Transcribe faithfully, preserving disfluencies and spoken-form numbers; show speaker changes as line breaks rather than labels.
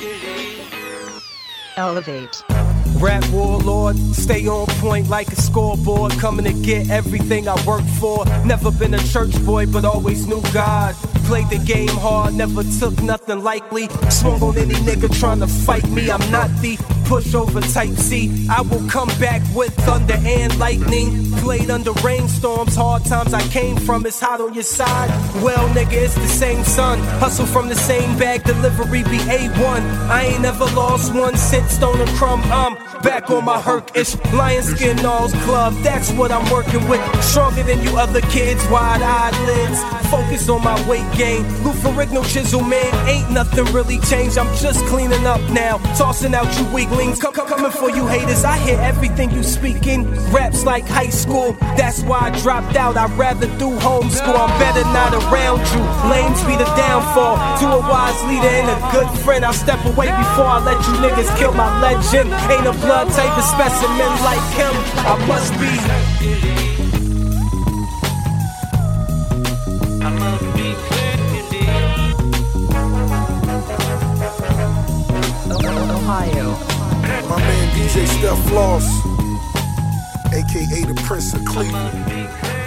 Elevate.
Rap warlord, stay on point like a scoreboard, coming to get everything I work for. Never been a church boy, but always knew God. Played the game hard, never took nothing lightly. Swung on any nigga trying to fight me, I'm not the pushover type C. I will come back with thunder and lightning. Played under rainstorms, hard times I came from, it's hot on your side. Well nigga, it's the same sun, hustle from the same bag, delivery be A one. I ain't never lost one cent, stone or crumb, I'm back on my Herc-ish. Lion skin Knowles Club, that's what I'm working with. Stronger than you other kids, wide eyelids. Focus on my weight gain. Lou Ferrigno chisel man, ain't nothing really changed. I'm just cleaning up now, tossing out you weaklings. Come, come, coming for you haters, I hear everything you speaking. Raps like high school, that's why I dropped out. I'd rather do homeschool, I'm better not around you. Lames be the downfall, to a wise leader and a good friend. I'll step away before I let you niggas kill my legend. Ain't a blood type of specimen like him, I must be.
Ohio.
My man D J Steph Floss, aka the Prince of Cleveland.